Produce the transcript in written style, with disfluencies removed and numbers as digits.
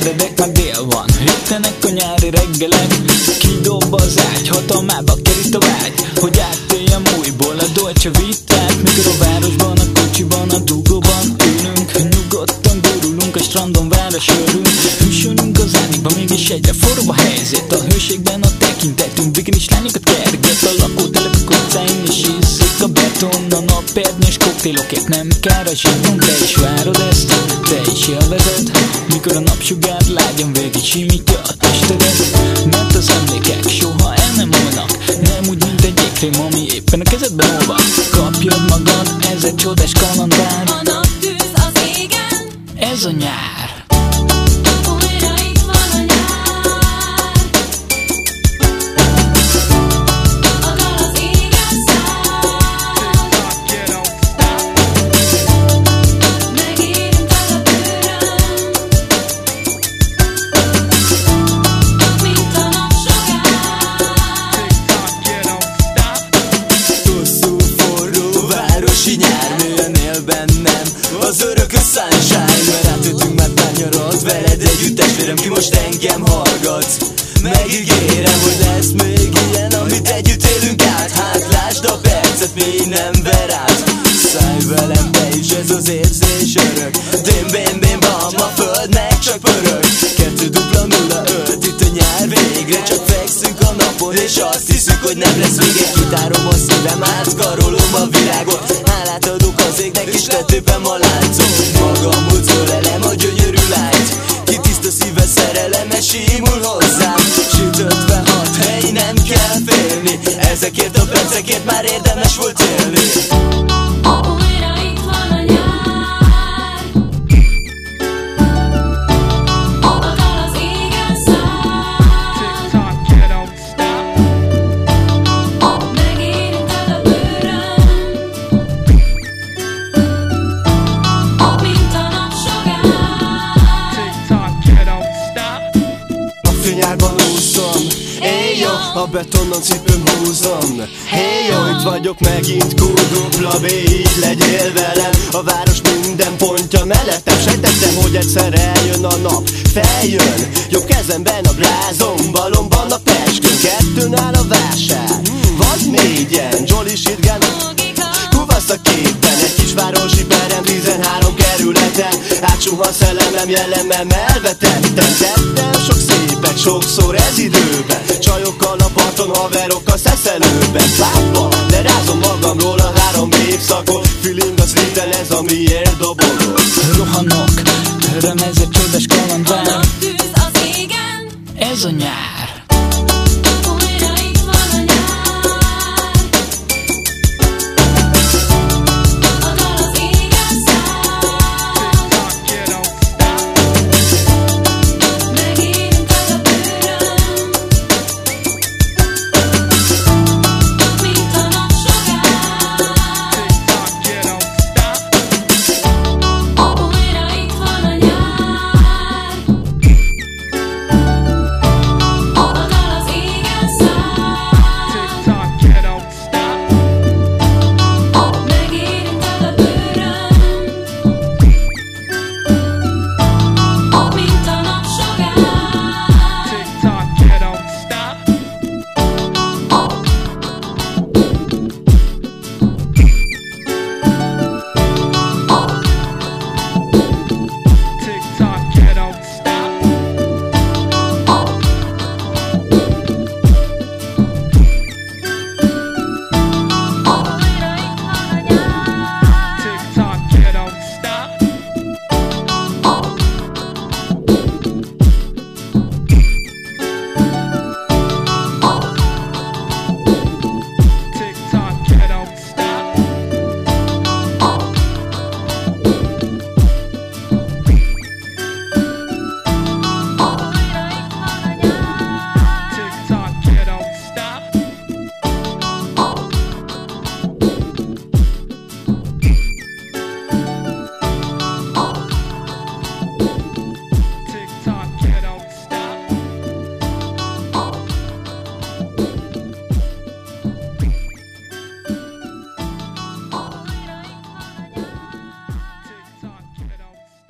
ébredek, már dél van. Hűtenek a nyári reggelek, kidob az ágy, hatalmába kerít a vágy, hogy átéljem újból a Dolce Vitát. Mikor a városban, a kocsiban, a dugóban ülünk, nyugodtan gurulunk, a strandon válasörünk. Hűsölünk az árnyékban, mégis egyre forróbb a helyzet. A hőségben a tekintetünk, bikinis lányokat kerget. A lakótelep utcáin és ízik a beton. A naperdnyős koktélokért nem kár a zsírom. Te is várod ezt, te is élvezed, mikor a napsugár lágyan végig simítja a testedet. Mert az emlékek soha el nem múlnak, nem úgy, mint egy jégkrém, ami éppen a kezedben olvad. Kapjad magad, ez egy csodás kaland vár. A naptűz az égen, ez a nyár. újra itt van a nyár. A dal az égen száll, megérinted a bőröm, mint a napsugár. Hosszú, forró városi nyár, mélyen él bennem az örökös sunshine. Mert átjöttünk, már tányarod veled együtt, testvérem, ki most engem hallgatsz. Megígérem, hogy lesz még ilyen, amit együtt élünk át. Hát lásd a percet, mi nem ver át. Szállj velem be is, ez az érzés örök. Dim bim bim bam, a föld meg csak pörög. 2-0-0-5, itt a nyár végre. Csak fekszünk a napon, és azt hiszük, hogy nem lesz vége. Kitárom a szívem, átkarolom a világot. Hálát adok az égnek, és letépem a láncot. Magamhoz ölelem a gyönyörű lányt, ki tiszta szíve szerelemes simul hozzám. Sütötve hat, hely, nem kell félni, ezekért a percekért már érdemes volt élni. Újra itt van a nyár, a dal az égen száll, megérinted a bőröm, mint a napsugár. A fényárban úszom, éjjó, a betonon cipőm húzom. Héjjó, itt vagyok megint, Q-dupla B, így legyél velem. A város minden pontja mellettem, sejtettem, hogy egyszer eljön a nap. Feljön, jobb kezemben a blázom, balomban a peskön. 2 áll a vásár, vagy 4-en, Jolly Sirgen, kuvasz a képben. Egy kisvárosi perem, 13 kerületen, átsuhan szellemem, jellemem elvetettem. Tettem sok szépet, sokszor ez időben, csajokkal a parton, haverokkal szeszelőben. Pápa, lerázom magamról a 3 évszakot, feeling az liten, ez amiért dobogok. Rohanok, öröm, ez egy csodás kaland A vár, naptűz az égen, ez a nyár.